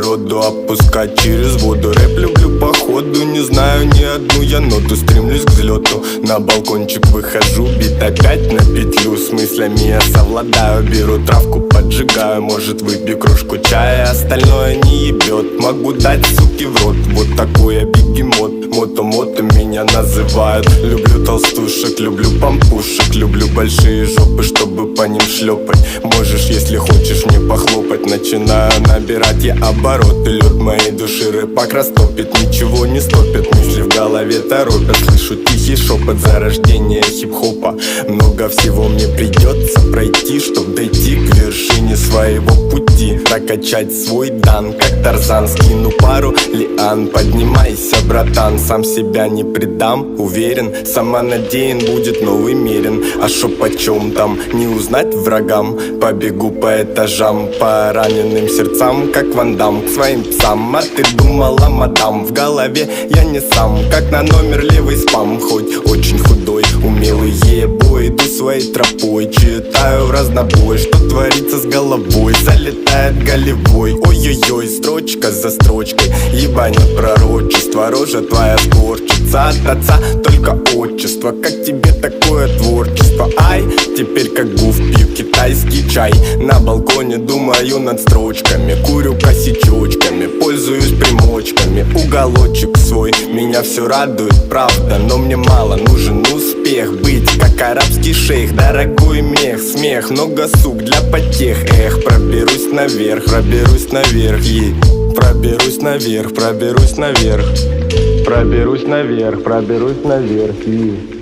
природу опускать через воду. Рэп люблю походу, не знаю ни одну я ноту. Стремлюсь к взлету, на балкончик выхожу, бит опять на петлю. С мыслями я совладаю, беру травку, поджигаю. Может выпью кружку чая, остальное не ебет. Могу дать суки в рот, вот такой я бегемот. Мото-мото меня называют. Люблю толстушек, люблю пампушек, люблю большие жопы, чтобы по ним шлепать. Можешь, если хочешь, мне похлопать. Начинаю набирать я обороты, лед моей души рэпак растопит. Ничего не стопит, мысли в голове торопят. Слышу тихий шепот зарождения хип-хопа. Много всего мне придется пройти, чтоб дойти к вершине своего пути. Прокачать свой дан, как Тарзан. Скину пару лиан, поднимайся, братан. Сам себя не предам, уверен, самонадеян будет новый Мерин. А шо почем там, не узнать врагам. Побегу по этажам, по раненым сердцам, как Ван Дам, к своим псам. А ты думала, мадам, в голове я не сам, как на номер левый спам. Хоть очень худой, умелый ебой, иду своей тропой, читаю в разнобой, что творится с головой. Залетает голевой, ой-ой-ой, строчка за строчкой, ебанет пророчество. Рожа твоя скорчится от отца, только отчество. Как тебе такое творчество? Ай, теперь как гуф пью китайский чай. На балконе думаю над строчками, курю косячочками, пользуюсь примочками. Уголочек свой, меня все радует, правда, но мне мало, нужен успех. Быть как арабский шейх, дорогой мех, смех, много сук для потех. Эх, проберусь наверх, проберусь наверх, проберусь наверх, проберусь наверх, проберусь наверх, проберусь наверх.